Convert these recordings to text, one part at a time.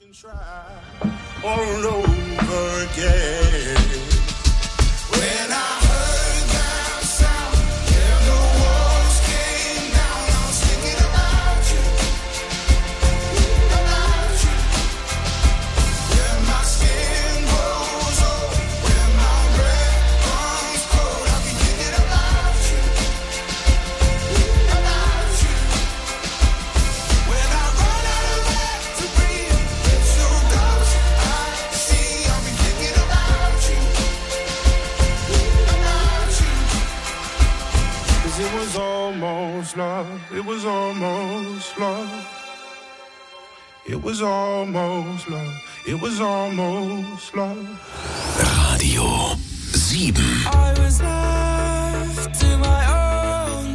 All over again. When I heard that sound, yeah, the walls came down. I was thinking about you. When my skin grows old, when my breath comes cold, I'll be thinking about you. When I run out of air to breathe, it's so close. I see, I'll be thinking about you. Cause it was almost love. It was almost love. It was almost love. It was almost love. Radio 7. I was left to my own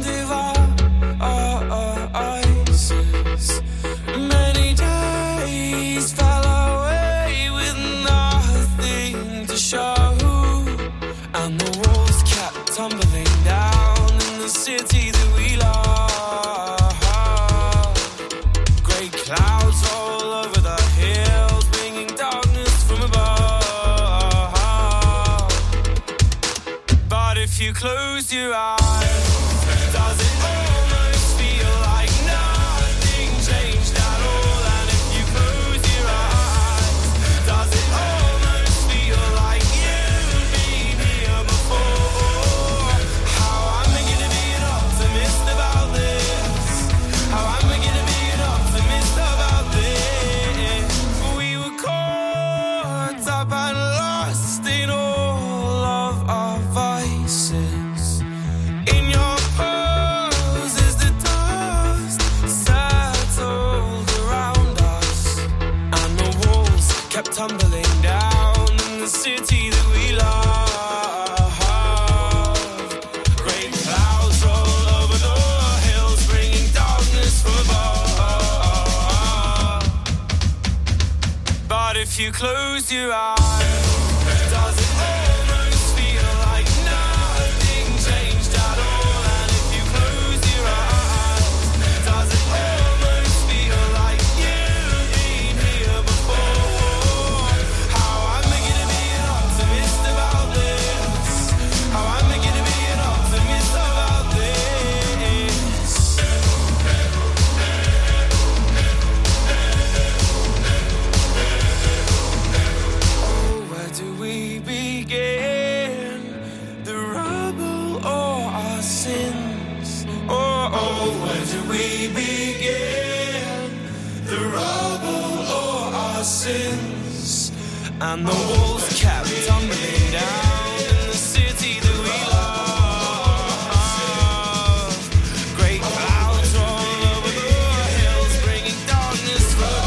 devices. Many days fell away with nothing to show, and the walls kept tumbling down in the city that we love. Great clouds all over the hills, bringing darkness from above. But if you close your eyes, does it almost feel like nothing changed at all? And if you close your eyes, does it almost feel like you've been here before? How am I gonna be an optimist about this? How am I gonna be an optimist about this? We were caught up and lost in all of our vices. In your poses, the dust settled around us, and the walls kept tumbling down in the city that we love. Great clouds roll over the hills, bringing darkness from above. But if you close your eyes, does it almost feel like nothing changed at all? And if you close your eyes, does it almost feel like you've been here before? How am I gonna be an optimist about this? How am I gonna be an optimist about this? Oh, where do we begin? The rubble or our sins? Oh, where do we begin? The rubble or our sins? And the walls kept tumbling down in the city that we love. Great clouds roll over the hills, bringing darkness from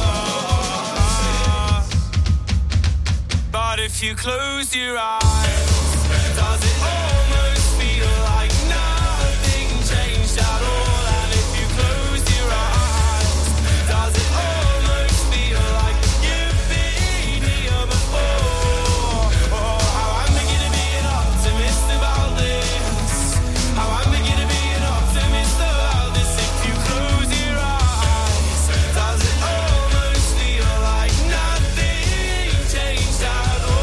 above. But if you close your eyes, does it almost feel like nothing changed at all? And if you close your eyes, does it almost feel like you've been here before? Oh, how am I gonna be an optimist about this? How am I gonna be an optimist about this? If you close your eyes, does it almost feel like nothing changed at all?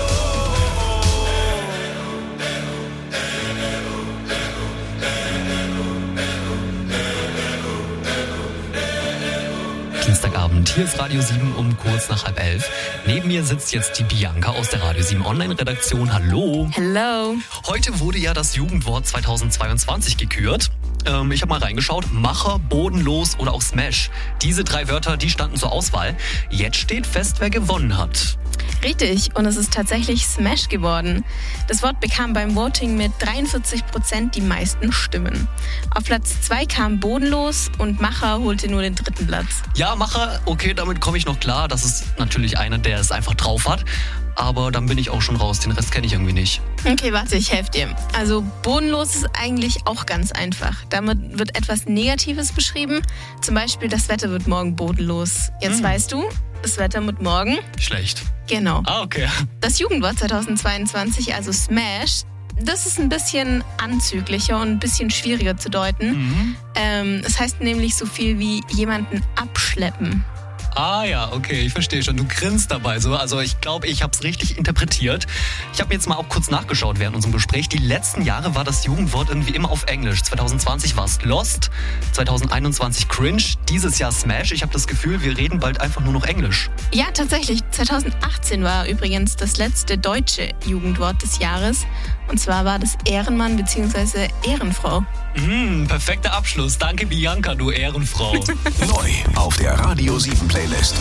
Dienstagabend, hier ist Radio 7 um kurz nach 10:30. Neben mir sitzt jetzt die Bianca aus der Radio 7 Online-Redaktion. Hallo. Hello. Heute wurde ja das Jugendwort 2022 gekürt. Ich habe mal reingeschaut. Macher, bodenlos oder auch Smash. Diese 3 Wörter, die standen zur Auswahl. Jetzt steht fest, wer gewonnen hat. Richtig, und es ist tatsächlich Smash geworden. Das Wort bekam beim Voting mit 43% die meisten Stimmen. Auf Platz 2 kam bodenlos und Macher holte nur den 3. Platz. Ja, Macher, okay, damit komme ich noch klar. Das ist natürlich einer, der es einfach drauf hat. Aber dann bin ich auch schon raus. Den Rest kenne ich irgendwie nicht. Okay, warte, ich helfe dir. Also bodenlos ist eigentlich auch ganz einfach. Damit wird etwas Negatives beschrieben. Zum Beispiel, das Wetter wird morgen bodenlos. Jetzt weißt du, das Wetter wird morgen schlecht. Genau. Ah, okay. Das Jugendwort 2022, also Smash, das ist ein bisschen anzüglicher und ein bisschen schwieriger zu deuten. Es heißt nämlich so viel wie jemanden abschleppen. Ah ja, okay, ich verstehe schon. Du grinst dabei so. Also ich glaube, ich habe es richtig interpretiert. Ich habe jetzt mal auch kurz nachgeschaut während unserem Gespräch. Die letzten Jahre war das Jugendwort irgendwie immer auf Englisch. 2020 war es Lost, 2021 Cringe, dieses Jahr Smash. Ich habe das Gefühl, wir reden bald einfach nur noch Englisch. Ja, tatsächlich. 2018 war übrigens das letzte deutsche Jugendwort des Jahres. Und zwar war das Ehrenmann bzw. Ehrenfrau. Perfekter Abschluss. Danke, Bianca, du Ehrenfrau. Neu auf der Radio 7 Playlist.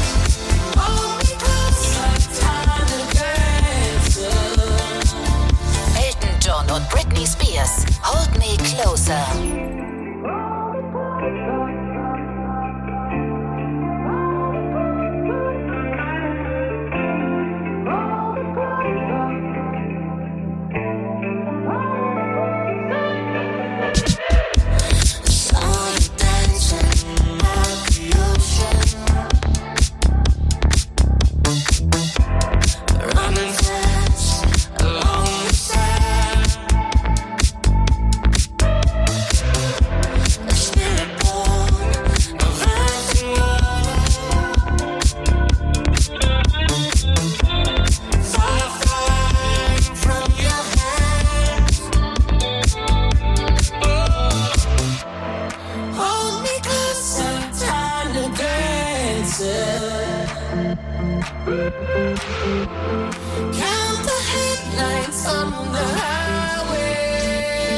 Elton John und Britney Spears. Hold Me Closer. Count the headlights on the highway.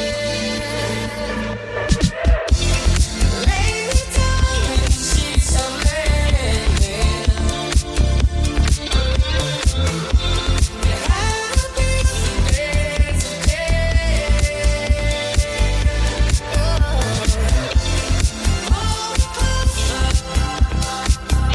Lay me down in sheets of linen. There had to be some day today. Hold me closer.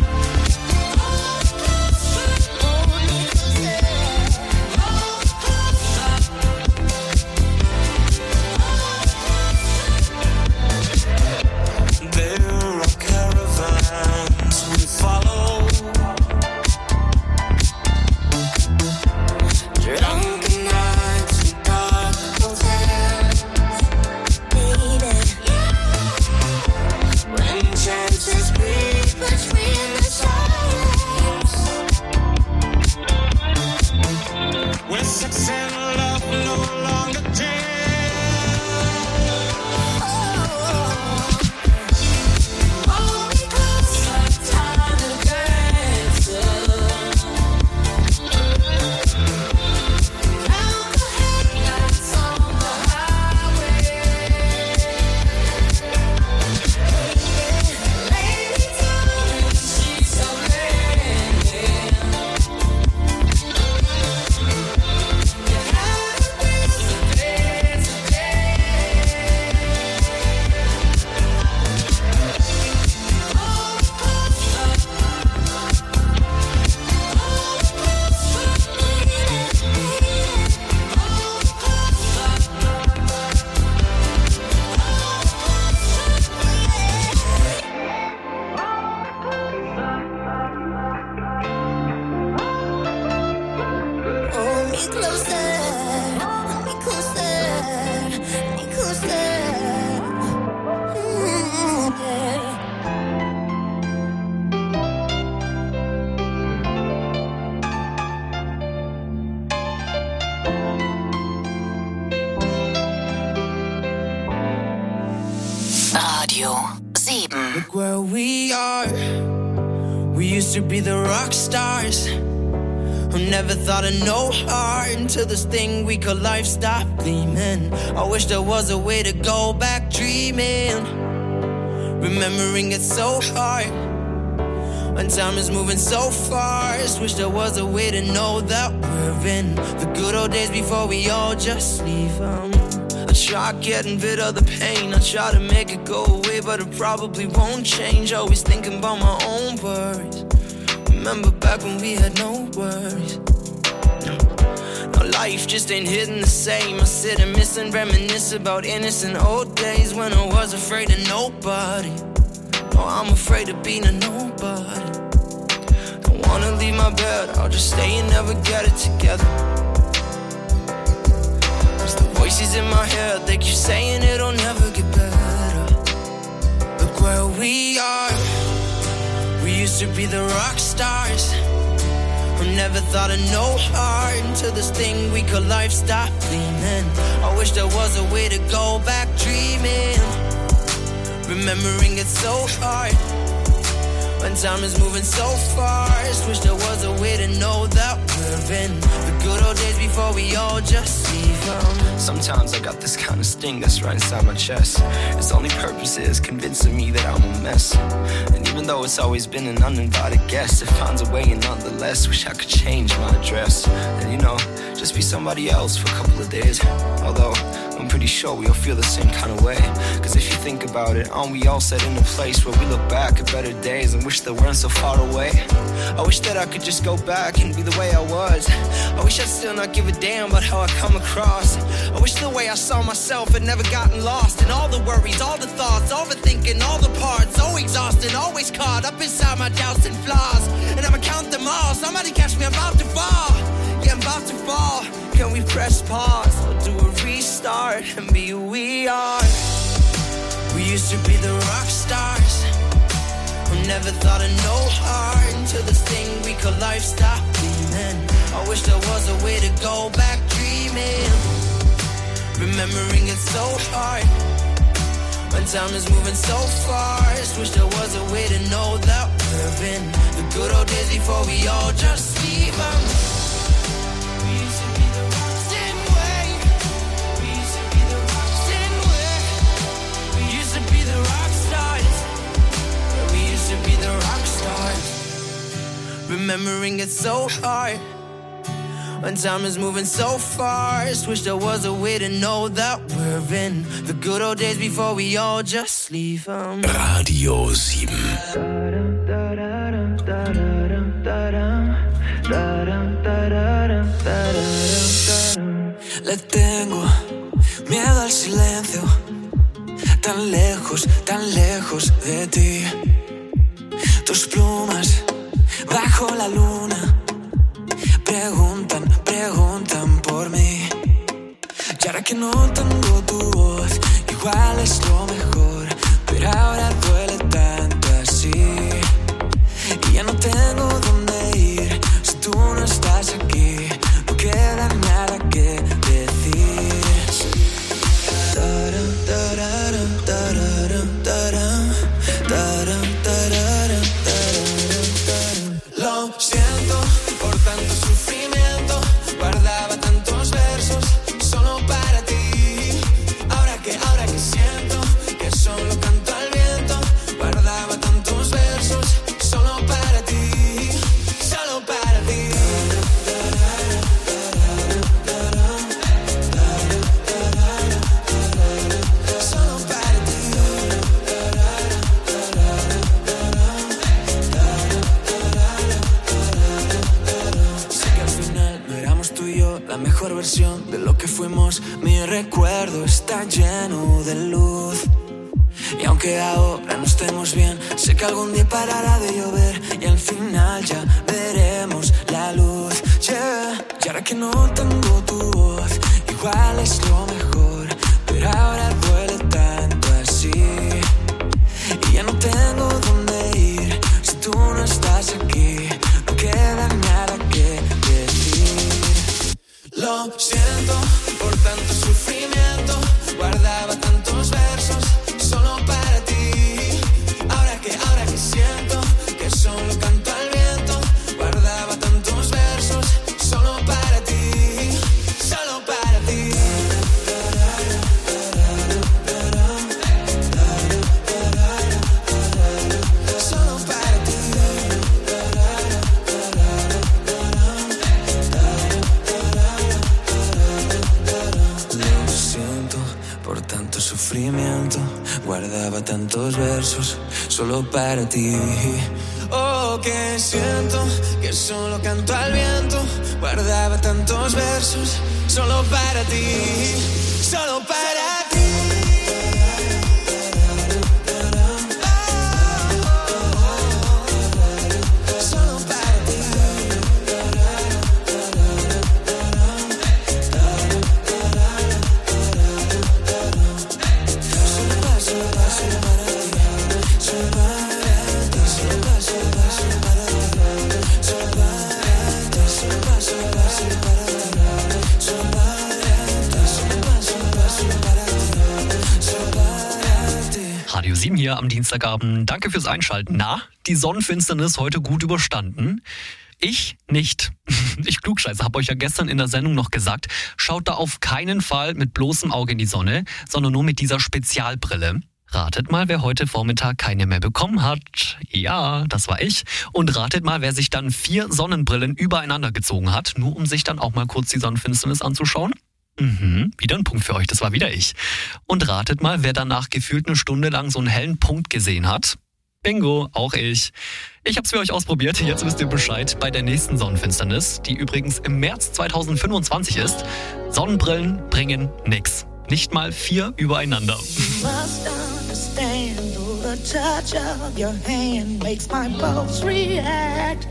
Radio 7. Look where we are. We used to be the rock stars who never thought of no heart until this thing we call life stopped gleaming. I wish there was a way to go back dreaming. Remembering it's so hard when time is moving so fast. Wish there was a way to know that we're in the good old days before we all just leave them. I try getting rid of the pain, I try to make it go away, but it probably won't change. Always thinking about my own worries. Remember back when we had no worries. Now life just ain't hitting the same. I sit and miss and reminisce about innocent old days when I was afraid of nobody. Oh, I'm afraid of being a nobody. Don't wanna leave my bed, I'll just stay and never get it together. Voices in my head, they keep saying it'll never get better. Look where we are. We We used to be the rock stars who never thought of no heart until this thing we call life stopped gleaming. I wish there was a way to go back dreaming. Remembering it's so hard when time is moving so fast. Wish there was a way to know that we're in the good old days before we all just leave them. Sometimes I got this kind of sting that's right inside my chest. Its only purpose is convincing me that I'm a mess. And even though it's always been an uninvited guest, it finds a way and nonetheless wish I could change my address. And you know, just be somebody else for a couple of days. Although I'm pretty sure we all feel the same kind of way. Cause if you think about it, aren't we all set in a place where we look back at better days and wish they weren't so far away? I wish that I could just go back and be the way I was. I wish I'd still not give a damn about how I come across. I wish the way I saw myself had never gotten lost in all the worries, all the thoughts, overthinking, all the parts. So exhausted, always caught up inside my doubts and flaws. And I'ma count them all, somebody catch me, I'm about to fall. Yeah, I'm about to fall. Can we press pause or do a restart and be who we are? We used to be the rock stars who never thought of no heart until this thing we call life stopped gleaming. I wish there was a way to go back dreaming. Remembering it's so hard when time is moving so fast. Wish there was a way to know that we're in the good old days before we all just leave them. We used to be the rocks, didn't we? We used to be the rocks, didn't we? We used to be the rock stars. We used to be the rock stars. Remembering it's so hard when time is moving so fast. Wish there was a way to know that we're in the good old days before we all just leave them. Radio 7. Le tengo miedo al silencio, tan lejos de ti. Tus plumas bajo la luna preguntan por mí. Y ahora que no tengo tu voz, igual es lo mejor, pero ahora duele tanto así. Y ya no tengo dónde ir si tú no estás aquí. No queda nada que decir. Lo siento por tanto sufrimiento. Guardaba tantos versos solo para ti. Ahora que siento que solo canto al viento. Guardaba tantos versos solo para ti. Solo para ti. Solo para ti. Sé que al final no éramos tú y yo la mejor versión de lo que fuimos. Mi recuerdo está lleno de luz. Y aunque ahora no estemos bien, sé que algún día parará de llover y al final ya veremos la luz. Yeah. Y ahora que no tengo tu voz, igual es lo mejor, pero ahora duele tanto así. Y ya no tengo dónde ir si tú no estás aquí. No queda nada que decir. Lo siento por tanto sufrimiento. Guardaba tantos versos solo para ti. Ahora que siento que solo canto al viento. Guardaba tantos versos solo para ti. Solo para ti. Solo para ti. Lo siento por tanto sufrimiento. Guardaba tantos versos solo para ti. Oh, que siento que solo canto al viento. Guardaba tantos versos solo para ti. Solo para ti. Solo para ti. Solo para ti. hier am Dienstagabend. Danke fürs Einschalten. Na, die Sonnenfinsternis heute gut überstanden? Ich nicht. Ich Klugscheißer habe euch ja gestern in der Sendung noch gesagt, schaut da auf keinen Fall mit bloßem Auge in die Sonne, sondern nur mit dieser Spezialbrille. Ratet mal, wer heute Vormittag keine mehr bekommen hat. Ja, das war ich. Und ratet mal, wer sich dann 4 Sonnenbrillen übereinander gezogen hat, nur um sich dann auch mal kurz die Sonnenfinsternis anzuschauen. Wieder ein Punkt für euch, das war wieder ich. Und ratet mal, wer danach gefühlt eine Stunde lang so einen hellen Punkt gesehen hat. Bingo, auch ich. Ich hab's für euch ausprobiert, jetzt wisst ihr Bescheid bei der nächsten Sonnenfinsternis, die übrigens im März 2025 ist. Sonnenbrillen bringen nix. Nicht mal 4 übereinander. Must understand, the touch of your hand makes my pulse react.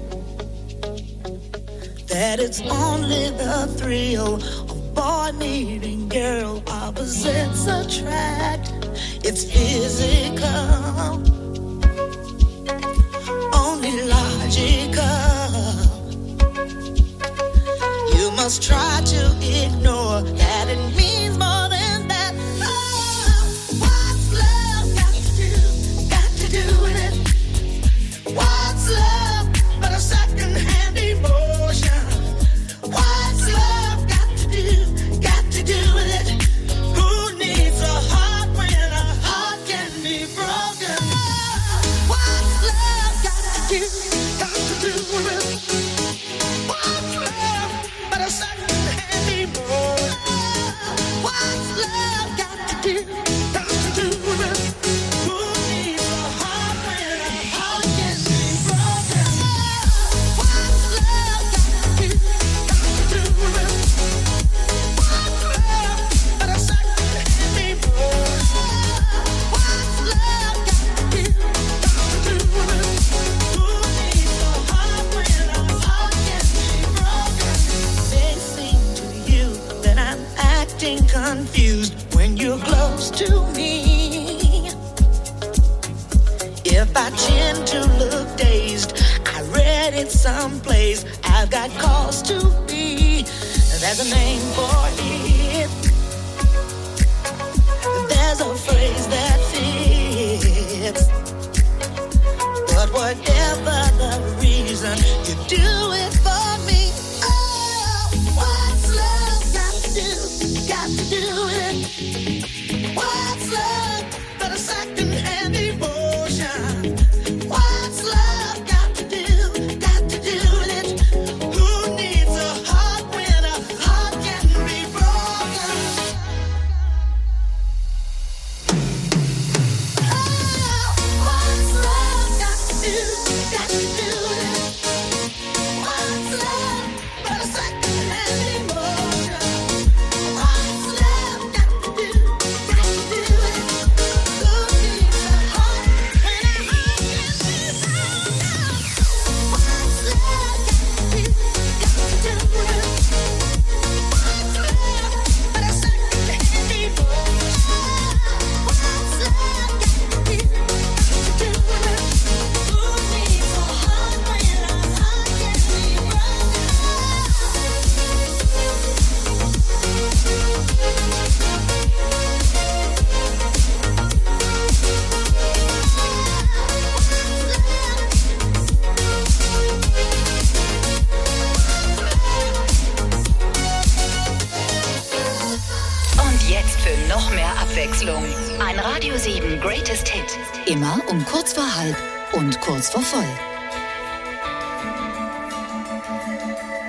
That it's only the thrill of boy meeting girl, opposites attract. It's physical, only logical. You must try to ignore that it means more than that. Oh, what's love got to do with it? What's love but a second-hand emotion? What's love got to do with it? Who needs a heart when a heart can be broken? What's love got to do with it? What's love but a second-hand emotion? What's love got to do with it? Who needs a heart when a heart can be broken? What's love got to do with it? What's love but a second-hand emotion? What's love got to do with it? Who needs a heart when a heart can be broken? May seem to you that I'm acting confused when you're close to me. If I tend to look dazed, I read it someplace. I've got cause to be. There's a name for it. There's a phrase that fits. But whatever the reason, you do it for me. Oh, what's love got to do with it? What's love but a second-hand emotion? What's love got to do with it? Who needs a heart when a heart can be broken? Oh, what's love got to do with it? What's love but a second-hand emotion? What's love got to do with it? Who needs a heart when a heart can be broken? What's love got to do with it? What's love but a second-hand emotion? What's love got to do with it? Who needs a heart when a heart can be broken? Und jetzt für noch mehr Abwechslung. Ein Radio 7 Greatest Hit. Immer um kurz vor halb und kurz vor voll.